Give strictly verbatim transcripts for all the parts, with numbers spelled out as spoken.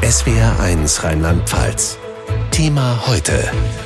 S W R eins Rheinland-Pfalz. Thema heute.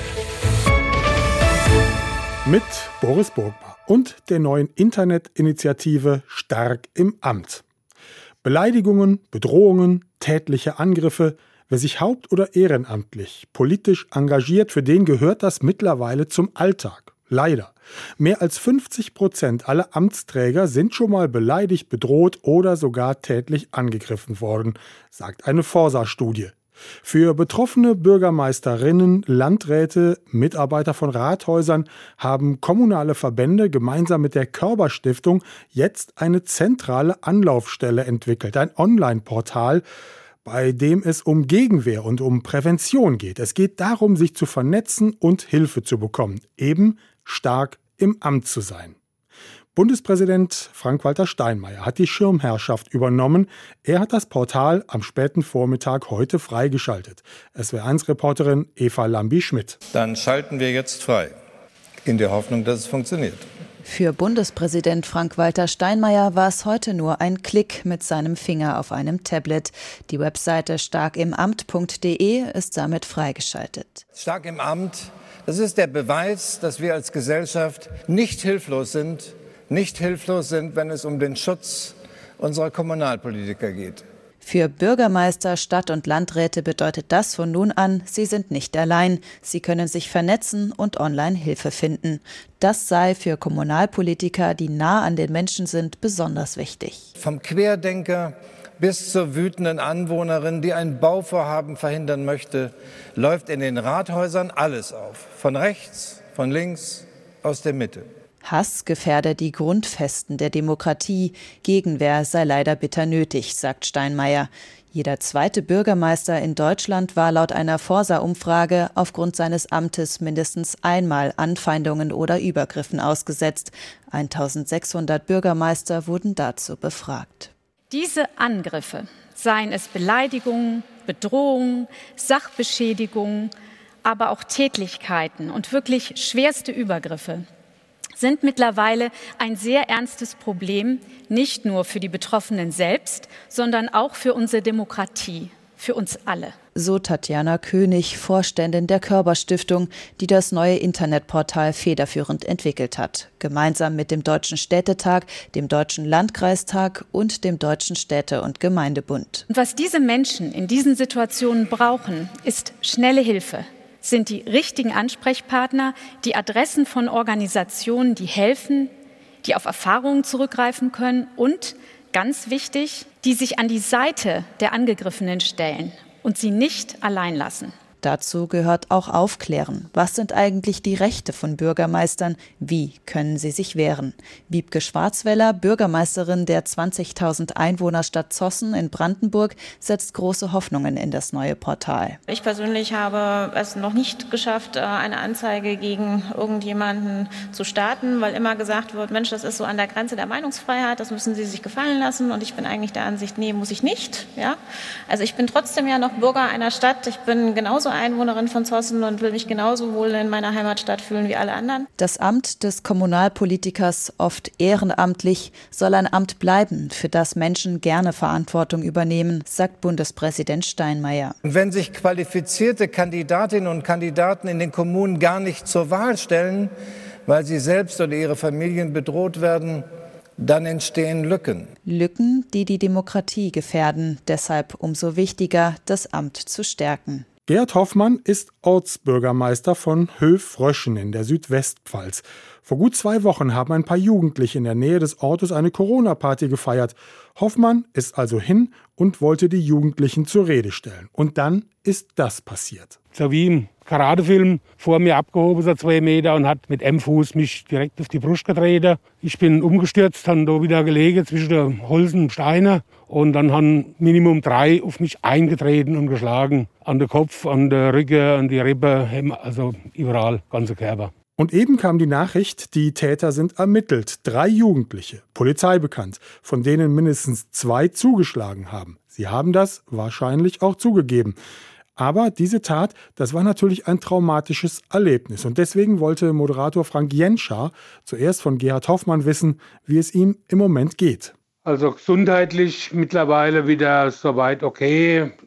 Mit Boris Burgma und der neuen Internetinitiative Stark im Amt. Beleidigungen, Bedrohungen, tätliche Angriffe. Wer sich haupt- oder ehrenamtlich politisch engagiert, für den gehört das mittlerweile zum Alltag. Leider. Mehr als fünfzig Prozent aller Amtsträger sind schon mal beleidigt, bedroht oder sogar tätlich angegriffen worden, sagt eine Forsa-Studie. Für betroffene Bürgermeisterinnen, Landräte, Mitarbeiter von Rathäusern haben kommunale Verbände gemeinsam mit der Körber-Stiftung jetzt eine zentrale Anlaufstelle entwickelt, ein Online-Portal, bei dem es um Gegenwehr und um Prävention geht. Es geht darum, sich zu vernetzen und Hilfe zu bekommen, eben stark im Amt zu sein. Bundespräsident Frank-Walter Steinmeier hat die Schirmherrschaft übernommen. Er hat das Portal am späten Vormittag heute freigeschaltet. S W R eins Reporterin Eva Lambi-Schmidt. Dann schalten wir jetzt frei, in der Hoffnung, dass es funktioniert. Für Bundespräsident Frank-Walter Steinmeier war es heute nur ein Klick mit seinem Finger auf einem Tablet. Die Webseite starkimamt punkt de ist damit freigeschaltet. Stark im Amt, das ist der Beweis, dass wir als Gesellschaft nicht hilflos sind, nicht hilflos sind, wenn es um den Schutz unserer Kommunalpolitiker geht. Für Bürgermeister, Stadt- und Landräte bedeutet das von nun an, sie sind nicht allein. Sie können sich vernetzen und online Hilfe finden. Das sei für Kommunalpolitiker, die nah an den Menschen sind, besonders wichtig. Vom Querdenker bis zur wütenden Anwohnerin, die ein Bauvorhaben verhindern möchte, läuft in den Rathäusern alles auf. Von rechts, von links, aus der Mitte. Hass gefährde die Grundfesten der Demokratie. Gegenwehr sei leider bitter nötig, sagt Steinmeier. Jeder zweite Bürgermeister in Deutschland war laut einer Forsa-Umfrage aufgrund seines Amtes mindestens einmal Anfeindungen oder Übergriffen ausgesetzt. eintausendsechshundert Bürgermeister wurden dazu befragt. Diese Angriffe, seien es Beleidigungen, Bedrohungen, Sachbeschädigungen, aber auch Tätlichkeiten und wirklich schwerste Übergriffe, sind mittlerweile ein sehr ernstes Problem, nicht nur für die Betroffenen selbst, sondern auch für unsere Demokratie, für uns alle. So Tatjana König, Vorständin der Körber-Stiftung, die das neue Internetportal federführend entwickelt hat. Gemeinsam mit dem Deutschen Städtetag, dem Deutschen Landkreistag und dem Deutschen Städte- und Gemeindebund. Und was diese Menschen in diesen Situationen brauchen, ist schnelle Hilfe. Sind die richtigen Ansprechpartner, die Adressen von Organisationen, die helfen, die auf Erfahrungen zurückgreifen können und, ganz wichtig, die sich an die Seite der Angegriffenen stellen und sie nicht allein lassen. Dazu gehört auch Aufklären. Was sind eigentlich die Rechte von Bürgermeistern? Wie können sie sich wehren? Wiebke Schwarzweller, Bürgermeisterin der zwanzigtausend Einwohnerstadt Zossen in Brandenburg, setzt große Hoffnungen in das neue Portal. Ich persönlich habe es noch nicht geschafft, eine Anzeige gegen irgendjemanden zu starten, weil immer gesagt wird, Mensch, das ist so an der Grenze der Meinungsfreiheit, das müssen Sie sich gefallen lassen. Und ich bin eigentlich der Ansicht, nee, muss ich nicht. Ja? Also ich bin trotzdem ja noch Bürger einer Stadt. Ich bin genauso Einwohnerin von Zossen und will mich genauso wohl in meiner Heimatstadt fühlen wie alle anderen. Das Amt des Kommunalpolitikers, oft ehrenamtlich, soll ein Amt bleiben, für das Menschen gerne Verantwortung übernehmen, sagt Bundespräsident Steinmeier. Und wenn sich qualifizierte Kandidatinnen und Kandidaten in den Kommunen gar nicht zur Wahl stellen, weil sie selbst oder ihre Familien bedroht werden, dann entstehen Lücken. Lücken, die die Demokratie gefährden. Deshalb umso wichtiger, das Amt zu stärken. Gerd Hoffmann ist Ortsbürgermeister von Höf-Fröschen in der Südwestpfalz. Vor gut zwei Wochen haben ein paar Jugendliche in der Nähe des Ortes eine Corona-Party gefeiert. Hoffmann ist also hin und wollte die Jugendlichen zur Rede stellen. Und dann ist das passiert. So wie im Karatefilm, vor mir abgehoben, so zwei Meter, und hat mit einem Fuß mich direkt auf die Brust getreten. Ich bin umgestürzt, habe da wieder gelegen zwischen den Holzen und Steinen. Und dann haben Minimum drei auf mich eingetreten und geschlagen. An den Kopf, an den Rücken, an die Rippen, also überall, ganze Körper. Und eben kam die Nachricht, die Täter sind ermittelt. Drei Jugendliche, Polizei bekannt, von denen mindestens zwei zugeschlagen haben. Sie haben das wahrscheinlich auch zugegeben. Aber diese Tat, das war natürlich ein traumatisches Erlebnis. Und deswegen wollte Moderator Frank Jenscher zuerst von Gerhard Hoffmann wissen, wie es ihm im Moment geht. Also gesundheitlich mittlerweile wieder soweit okay.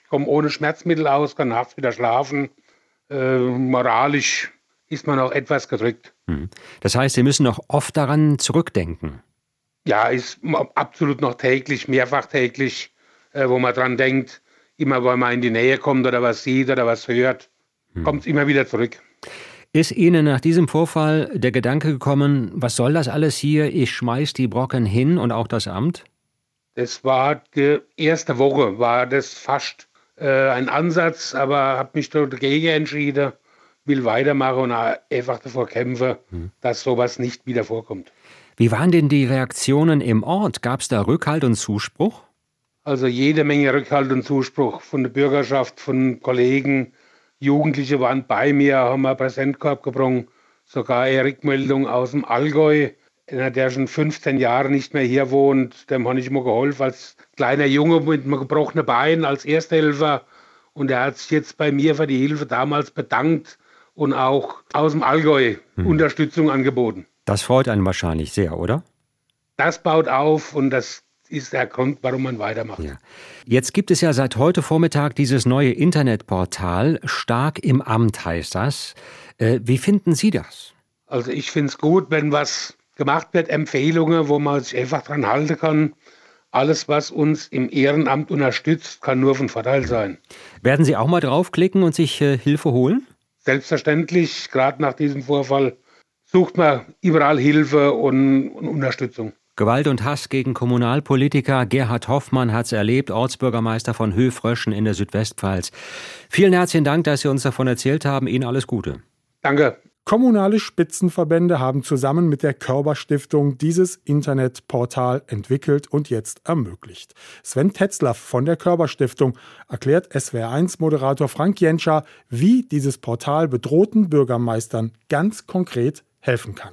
komme ohne Schmerzmittel aus, kann nachts wieder schlafen. Äh, moralisch ist man auch etwas gedrückt. Das heißt, Sie müssen noch oft daran zurückdenken. Ja, ist absolut noch täglich, mehrfach täglich, äh, wo man dran denkt. Immer, wenn man in die Nähe kommt oder was sieht oder was hört, hm. kommt es immer wieder zurück. Ist Ihnen nach diesem Vorfall der Gedanke gekommen, was soll das alles hier? Ich schmeiß die Brocken hin und auch das Amt? Das war die erste Woche, war das fast äh, ein Ansatz, aber habe mich dagegen entschieden, will weitermachen und einfach davor kämpfen, hm. dass sowas nicht wieder vorkommt. Wie waren denn die Reaktionen im Ort? Gab es da Rückhalt und Zuspruch? Also jede Menge Rückhalt und Zuspruch von der Bürgerschaft, von Kollegen. Jugendliche waren bei mir, haben einen Präsentkorb gebracht. Sogar eine Rückmeldung aus dem Allgäu, einer, der schon fünfzehn Jahre nicht mehr hier wohnt. Dem habe ich immer geholfen als kleiner Junge mit einem gebrochenen Bein, als Ersthelfer. Und er hat sich jetzt bei mir für die Hilfe damals bedankt und auch aus dem Allgäu hm. Unterstützung angeboten. Das freut einen wahrscheinlich sehr, oder? Das baut auf und das ist der Grund, warum man weitermacht. Ja. Jetzt gibt es ja seit heute Vormittag dieses neue Internetportal. Stark im Amt heißt das. Äh, wie finden Sie das? Also ich finde es gut, wenn was gemacht wird, Empfehlungen, wo man sich einfach dran halten kann. Alles, was uns im Ehrenamt unterstützt, kann nur von Vorteil sein. Werden Sie auch mal draufklicken und sich äh, Hilfe holen? Selbstverständlich, gerade nach diesem Vorfall sucht man überall Hilfe und, und Unterstützung. Gewalt und Hass gegen Kommunalpolitiker. Gerhard Hoffmann hat es erlebt, Ortsbürgermeister von Höfröschen in der Südwestpfalz. Vielen herzlichen Dank, dass Sie uns davon erzählt haben. Ihnen alles Gute. Danke. Kommunale Spitzenverbände haben zusammen mit der Körber-Stiftung dieses Internetportal entwickelt und jetzt ermöglicht. Sven Tetzlaff von der Körber-Stiftung erklärt S W R eins Moderator Frank Jenscher, wie dieses Portal bedrohten Bürgermeistern ganz konkret helfen kann.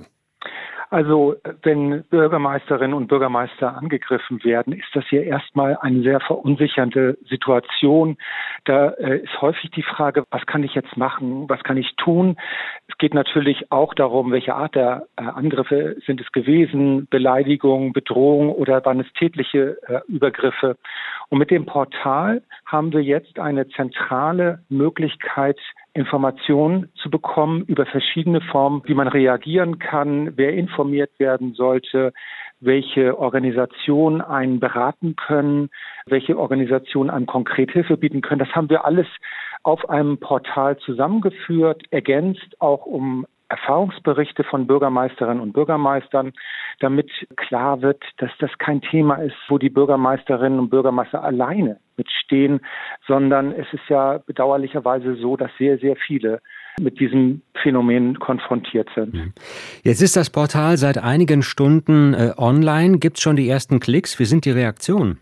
Also wenn Bürgermeisterinnen und Bürgermeister angegriffen werden, ist das ja erstmal eine sehr verunsichernde Situation. Da äh, ist häufig die Frage, was kann ich jetzt machen, was kann ich tun? Es geht natürlich auch darum, welche Art der äh, Angriffe sind es gewesen, Beleidigung, Bedrohung oder waren es tätliche äh, Übergriffe. Und mit dem Portal haben wir jetzt eine zentrale Möglichkeit, Informationen zu bekommen über verschiedene Formen, wie man reagieren kann, wer informiert werden sollte, welche Organisationen einen beraten können, welche Organisationen einem konkret Hilfe bieten können. Das haben wir alles auf einem Portal zusammengeführt, ergänzt auch um Erfahrungsberichte von Bürgermeisterinnen und Bürgermeistern, damit klar wird, dass das kein Thema ist, wo die Bürgermeisterinnen und Bürgermeister alleine mitstehen, sondern es ist ja bedauerlicherweise so, dass sehr, sehr viele mit diesem Phänomen konfrontiert sind. Jetzt ist das Portal seit einigen Stunden äh, online. Gibt es schon die ersten Klicks? Wie sind die Reaktionen?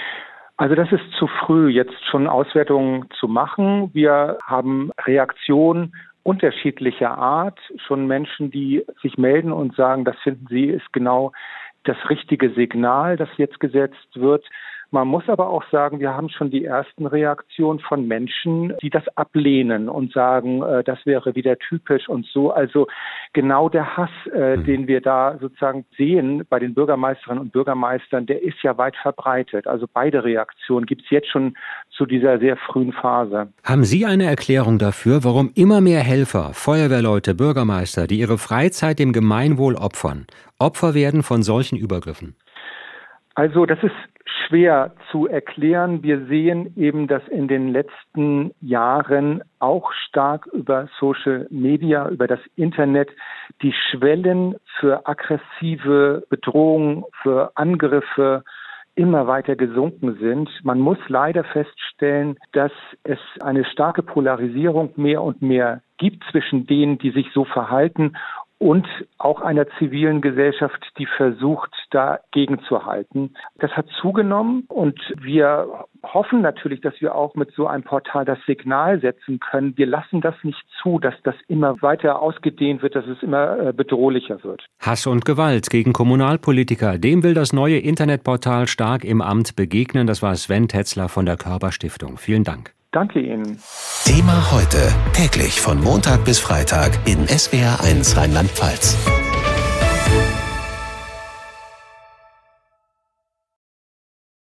Also das ist zu früh, jetzt schon Auswertungen zu machen. Wir haben Reaktionen unterschiedlicher Art, schon Menschen, die sich melden und sagen, das finden sie ist genau das richtige Signal, das jetzt gesetzt wird. Man muss aber auch sagen, wir haben schon die ersten Reaktionen von Menschen, die das ablehnen und sagen, äh, das wäre wieder typisch und so. Also genau der Hass, äh, mhm. den wir da sozusagen sehen bei den Bürgermeisterinnen und Bürgermeistern, der ist ja weit verbreitet. Also beide Reaktionen gibt es jetzt schon zu dieser sehr frühen Phase. Haben Sie eine Erklärung dafür, warum immer mehr Helfer, Feuerwehrleute, Bürgermeister, die ihre Freizeit dem Gemeinwohl opfern, Opfer werden von solchen Übergriffen? Also das ist schwer zu erklären. Wir sehen eben, dass in den letzten Jahren auch stark über Social Media, über das Internet die Schwellen für aggressive Bedrohungen, für Angriffe immer weiter gesunken sind. Man muss leider feststellen, dass es eine starke Polarisierung mehr und mehr gibt zwischen denen, die sich so verhalten, und auch einer zivilen Gesellschaft, die versucht, dagegen zu halten. Das hat zugenommen und wir hoffen natürlich, dass wir auch mit so einem Portal das Signal setzen können. Wir lassen das nicht zu, dass das immer weiter ausgedehnt wird, dass es immer bedrohlicher wird. Hass und Gewalt gegen Kommunalpolitiker, dem will das neue Internetportal Stark im Amt begegnen. Das war Sven Tetzlaff von der Körber-Stiftung. Vielen Dank. Danke Ihnen. Thema heute, täglich von Montag bis Freitag in S W R eins Rheinland-Pfalz.